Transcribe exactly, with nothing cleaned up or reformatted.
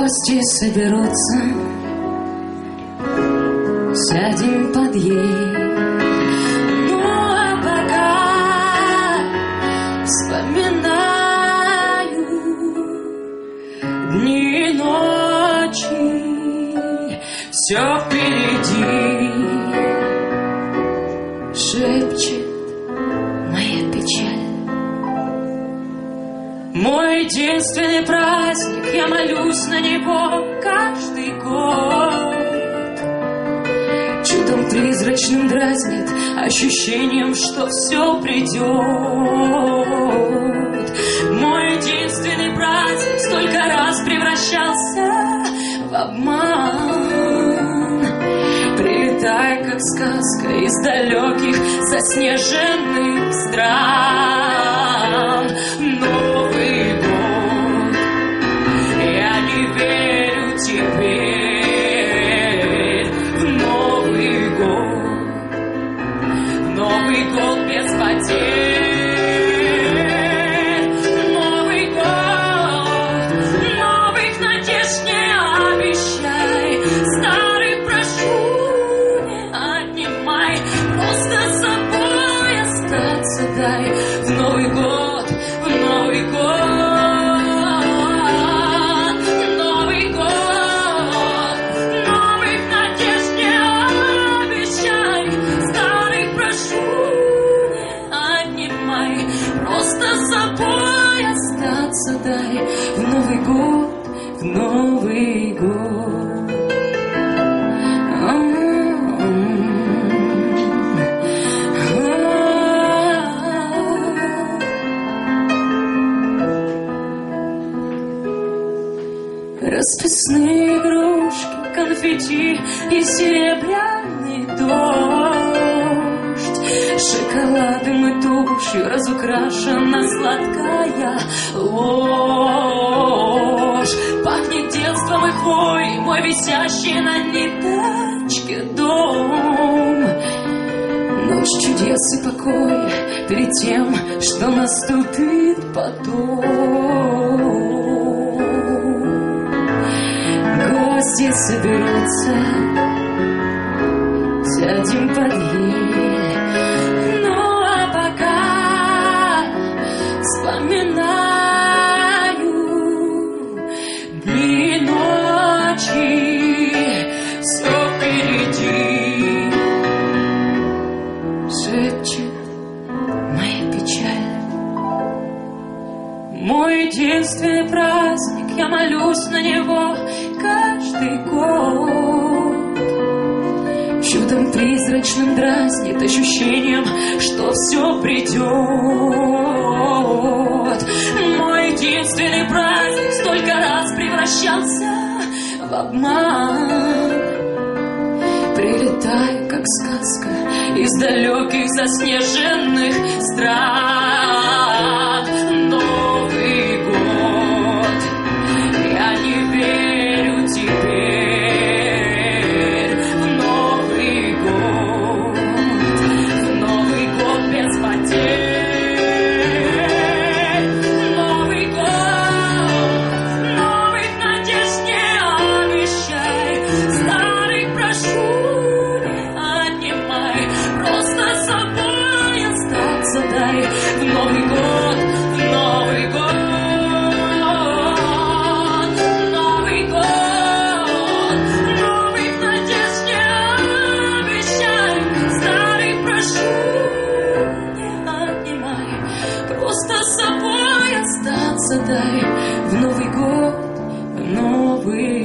Гости соберутся, сядем под ей. Ну а пока вспоминаю дни и ночи, все впереди шепчет моя печаль. Мой единственный праздник, я молюсь на него каждый год. Чудом призрачным дразнит, ощущением, что все придет. Мой единственный праздник столько раз превращался в обман, прилетая, как сказка, из далеких заснеженных стран. Новый год, я не верю теперь в Новый год, в Новый год без потерь. Новый год, новых надежд не обещай, старых прошу не отнимай, просто с собой остаться дай. В Новый год, в Новый год, Новый год, новых надежд не обещай, старых прошу не отнимай, просто с собой остаться дай. В Новый год, в Новый год. Расписные игрушки, конфетти и серебряный дождь, шоколадом и тушью разукрашена сладкая ложь. Пахнет детством и хвоей мой висящий на ниточке дом. Ночь чудес и покоя перед тем, что наступит потом. Гости соберутся, сядем под ель. Ну а пока вспоминаю дни и ночи, все впереди шепчет моя печаль. Мой единственный праздник, я молюсь на него каждый год. Чудом призрачным дразнит, ощущением, что все придет. Мой единственный праздник столько раз превращался в обман, прилетая, как сказка, из далеких заснеженных стран. Новый год, я не верю теперь в Новый год, в Новый год без потерь. Новый год, новых надежд не обещай, старых прошу не отнимай, просто с собой остаться дай. В Новый год, в Новый год, Новый год, новых надежд не обещай, старых прошу не отнимай, просто с собой остаться дай. В Новый год, в Новый